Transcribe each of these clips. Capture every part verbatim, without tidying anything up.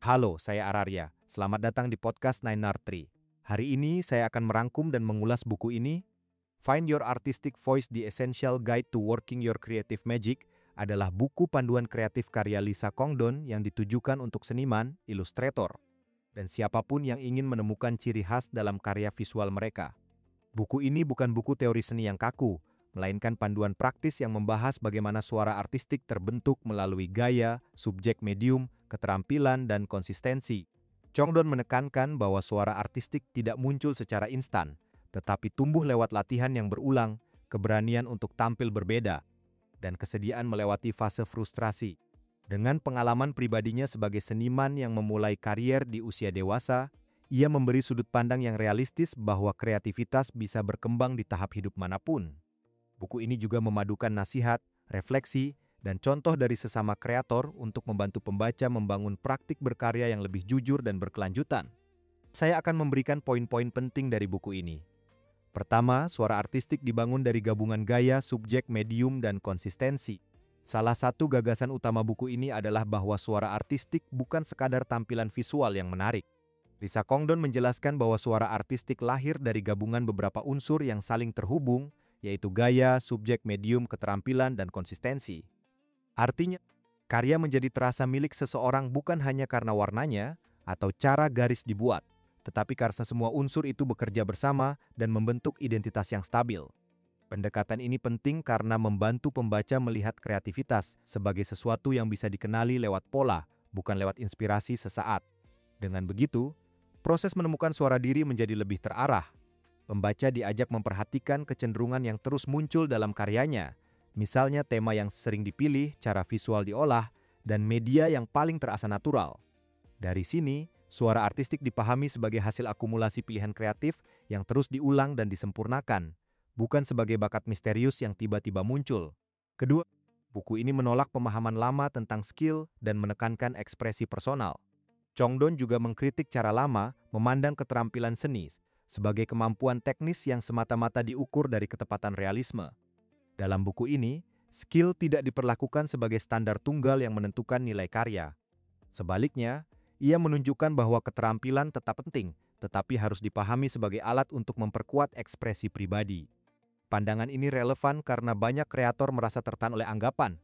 Halo, saya Ararya. Selamat datang di podcast Nine Art Tree. Hari ini saya akan merangkum dan mengulas buku ini. Find Your Artistic Voice: The Essential Guide to Working Your Creative Magic adalah buku panduan kreatif karya Lisa Kongdon yang ditujukan untuk seniman, ilustrator, dan siapapun yang ingin menemukan ciri khas dalam karya visual mereka. Buku ini bukan buku teori seni yang kaku, melainkan panduan praktis yang membahas bagaimana suara artistik terbentuk melalui gaya, subjek medium, keterampilan, dan konsistensi. Kongdon menekankan bahwa suara artistik tidak muncul secara instan, tetapi tumbuh lewat latihan yang berulang, keberanian untuk tampil berbeda, dan kesediaan melewati fase frustrasi. Dengan pengalaman pribadinya sebagai seniman yang memulai karier di usia dewasa, ia memberi sudut pandang yang realistis bahwa kreativitas bisa berkembang di tahap hidup manapun. Buku ini juga memadukan nasihat, refleksi, dan contoh dari sesama kreator untuk membantu pembaca membangun praktik berkarya yang lebih jujur dan berkelanjutan. Saya akan memberikan poin-poin penting dari buku ini. Pertama, suara artistik dibangun dari gabungan gaya, subjek, medium, dan konsistensi. Salah satu gagasan utama buku ini adalah bahwa suara artistik bukan sekadar tampilan visual yang menarik. Lisa Kongdon menjelaskan bahwa suara artistik lahir dari gabungan beberapa unsur yang saling terhubung, yaitu gaya, subjek, medium, keterampilan, dan konsistensi. Artinya, karya menjadi terasa milik seseorang bukan hanya karena warnanya atau cara garis dibuat, tetapi karena semua unsur itu bekerja bersama dan membentuk identitas yang stabil. Pendekatan ini penting karena membantu pembaca melihat kreativitas sebagai sesuatu yang bisa dikenali lewat pola, bukan lewat inspirasi sesaat. Dengan begitu, proses menemukan suara diri menjadi lebih terarah. Pembaca diajak memperhatikan kecenderungan yang terus muncul dalam karyanya, misalnya tema yang sering dipilih, cara visual diolah, dan media yang paling terasa natural. Dari sini, suara artistik dipahami sebagai hasil akumulasi pilihan kreatif yang terus diulang dan disempurnakan, bukan sebagai bakat misterius yang tiba-tiba muncul. Kedua, buku ini menolak pemahaman lama tentang skill dan menekankan ekspresi personal. Kongdon juga mengkritik cara lama memandang keterampilan seni sebagai kemampuan teknis yang semata-mata diukur dari ketepatan realisme. Dalam buku ini, skill tidak diperlakukan sebagai standar tunggal yang menentukan nilai karya. Sebaliknya, ia menunjukkan bahwa keterampilan tetap penting, tetapi harus dipahami sebagai alat untuk memperkuat ekspresi pribadi. Pandangan ini relevan karena banyak kreator merasa tertekan oleh anggapan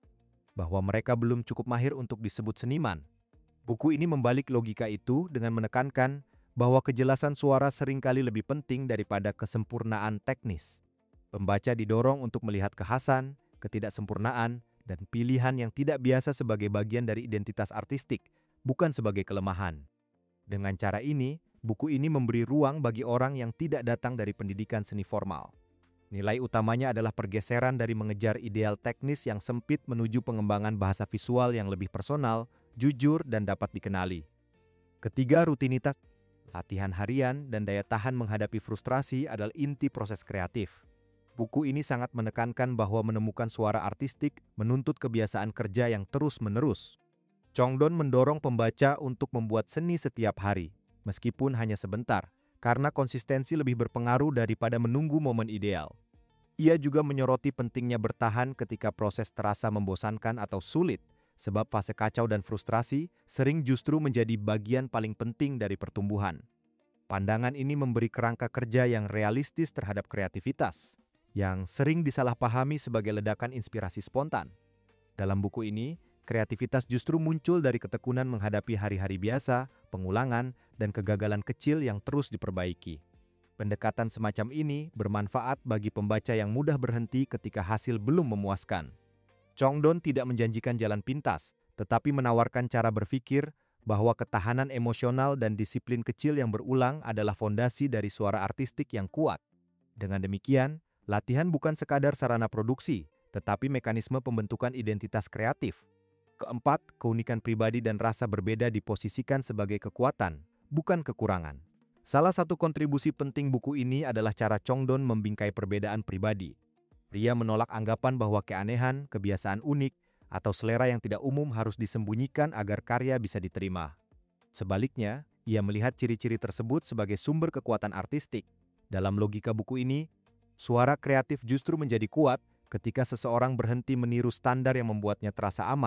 bahwa mereka belum cukup mahir untuk disebut seniman. Buku ini membalik logika itu dengan menekankan bahwa kejelasan suara seringkali lebih penting daripada kesempurnaan teknis. Pembaca didorong untuk melihat kekhasan, ketidaksempurnaan, dan pilihan yang tidak biasa sebagai bagian dari identitas artistik, bukan sebagai kelemahan. Dengan cara ini, buku ini memberi ruang bagi orang yang tidak datang dari pendidikan seni formal. Nilai utamanya adalah pergeseran dari mengejar ideal teknis yang sempit menuju pengembangan bahasa visual yang lebih personal, jujur, dan dapat dikenali. Ketiga, rutinitas, latihan harian, dan daya tahan menghadapi frustrasi adalah inti proses kreatif. Buku ini sangat menekankan bahwa menemukan suara artistik menuntut kebiasaan kerja yang terus-menerus. Kongdon mendorong pembaca untuk membuat seni setiap hari, meskipun hanya sebentar, karena konsistensi lebih berpengaruh daripada menunggu momen ideal. Ia juga menyoroti pentingnya bertahan ketika proses terasa membosankan atau sulit, sebab fase kacau dan frustrasi sering justru menjadi bagian paling penting dari pertumbuhan. Pandangan ini memberi kerangka kerja yang realistis terhadap kreativitas, yang sering disalahpahami sebagai ledakan inspirasi spontan. Dalam buku ini, kreativitas justru muncul dari ketekunan menghadapi hari-hari biasa, pengulangan, dan kegagalan kecil yang terus diperbaiki. Pendekatan semacam ini bermanfaat bagi pembaca yang mudah berhenti ketika hasil belum memuaskan. Kongdon tidak menjanjikan jalan pintas, tetapi menawarkan cara berpikir bahwa ketahanan emosional dan disiplin kecil yang berulang adalah fondasi dari suara artistik yang kuat. Dengan demikian, latihan bukan sekadar sarana produksi, tetapi mekanisme pembentukan identitas kreatif. Keempat, keunikan pribadi dan rasa berbeda diposisikan sebagai kekuatan, bukan kekurangan. Salah satu kontribusi penting buku ini adalah cara Kongdon membingkai perbedaan pribadi. Dia menolak anggapan bahwa keanehan, kebiasaan unik, atau selera yang tidak umum harus disembunyikan agar karya bisa diterima. Sebaliknya, ia melihat ciri-ciri tersebut sebagai sumber kekuatan artistik. Dalam logika buku ini, suara kreatif justru menjadi kuat ketika seseorang berhenti meniru standar yang membuatnya terasa aman,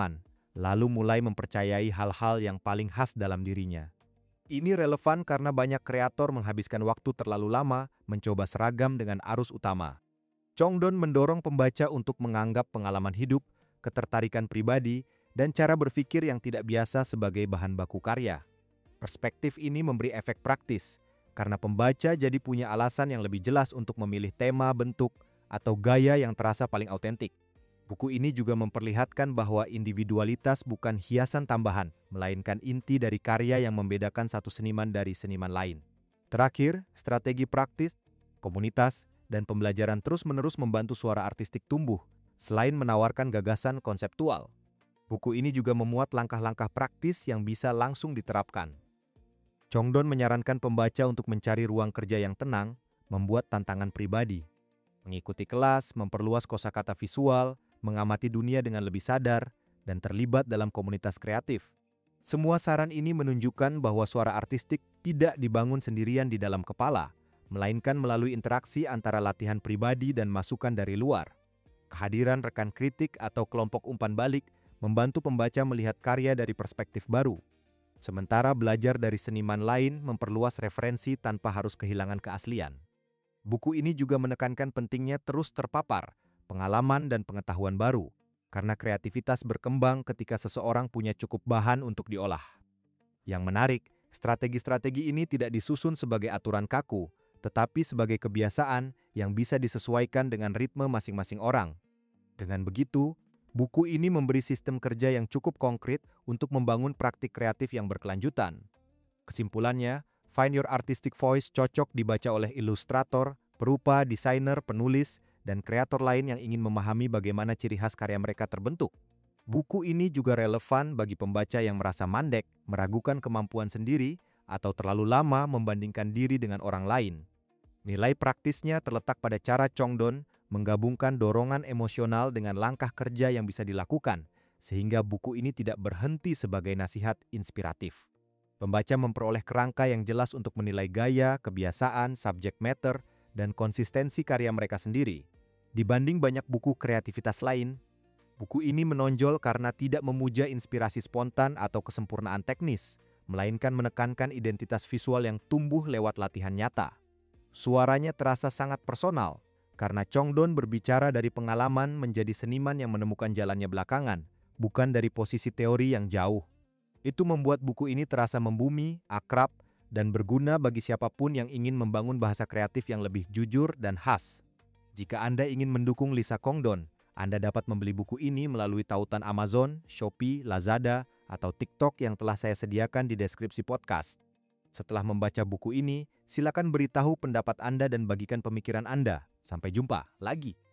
lalu mulai mempercayai hal-hal yang paling khas dalam dirinya. Ini relevan karena banyak kreator menghabiskan waktu terlalu lama mencoba seragam dengan arus utama. Chongdon mendorong pembaca untuk menganggap pengalaman hidup, ketertarikan pribadi, dan cara berpikir yang tidak biasa sebagai bahan baku karya. Perspektif ini memberi efek praktis, karena pembaca jadi punya alasan yang lebih jelas untuk memilih tema, bentuk, atau gaya yang terasa paling autentik. Buku ini juga memperlihatkan bahwa individualitas bukan hiasan tambahan, melainkan inti dari karya yang membedakan satu seniman dari seniman lain. Terakhir, strategi praktis, komunitas, dan pembelajaran terus-menerus membantu suara artistik tumbuh, selain menawarkan gagasan konseptual. Buku ini juga memuat langkah-langkah praktis yang bisa langsung diterapkan. Chongdon menyarankan pembaca untuk mencari ruang kerja yang tenang, membuat tantangan pribadi, mengikuti kelas, memperluas kosakata visual, mengamati dunia dengan lebih sadar, dan terlibat dalam komunitas kreatif. Semua saran ini menunjukkan bahwa suara artistik tidak dibangun sendirian di dalam kepala, melainkan melalui interaksi antara latihan pribadi dan masukan dari luar. Kehadiran rekan kritik atau kelompok umpan balik membantu pembaca melihat karya dari perspektif baru. Sementara belajar dari seniman lain memperluas referensi tanpa harus kehilangan keaslian. Buku ini juga menekankan pentingnya terus terpapar pengalaman dan pengetahuan baru, karena kreativitas berkembang ketika seseorang punya cukup bahan untuk diolah. Yang menarik, strategi-strategi ini tidak disusun sebagai aturan kaku, tetapi sebagai kebiasaan yang bisa disesuaikan dengan ritme masing-masing orang. Dengan begitu, buku ini memberi sistem kerja yang cukup konkret untuk membangun praktik kreatif yang berkelanjutan. Kesimpulannya, Find Your Artistic Voice cocok dibaca oleh ilustrator, perupa, desainer, penulis, dan kreator lain yang ingin memahami bagaimana ciri khas karya mereka terbentuk. Buku ini juga relevan bagi pembaca yang merasa mandek, meragukan kemampuan sendiri, atau terlalu lama membandingkan diri dengan orang lain. Nilai praktisnya terletak pada cara Chongdon menggabungkan dorongan emosional dengan langkah kerja yang bisa dilakukan, sehingga buku ini tidak berhenti sebagai nasihat inspiratif. Pembaca memperoleh kerangka yang jelas untuk menilai gaya, kebiasaan, subject matter, dan konsistensi karya mereka sendiri. Dibanding banyak buku kreativitas lain, buku ini menonjol karena tidak memuja inspirasi spontan atau kesempurnaan teknis, melainkan menekankan identitas visual yang tumbuh lewat latihan nyata. Suaranya terasa sangat personal, karena Chongdon berbicara dari pengalaman menjadi seniman yang menemukan jalannya belakangan, bukan dari posisi teori yang jauh. Itu membuat buku ini terasa membumi, akrab, dan berguna bagi siapapun yang ingin membangun bahasa kreatif yang lebih jujur dan khas. Jika Anda ingin mendukung Lisa Chongdon, Anda dapat membeli buku ini melalui tautan Amazon, Shopee, Lazada, atau TikTok yang telah saya sediakan di deskripsi podcast. Setelah membaca buku ini, silakan beritahu pendapat Anda dan bagikan pemikiran Anda. Sampai jumpa lagi.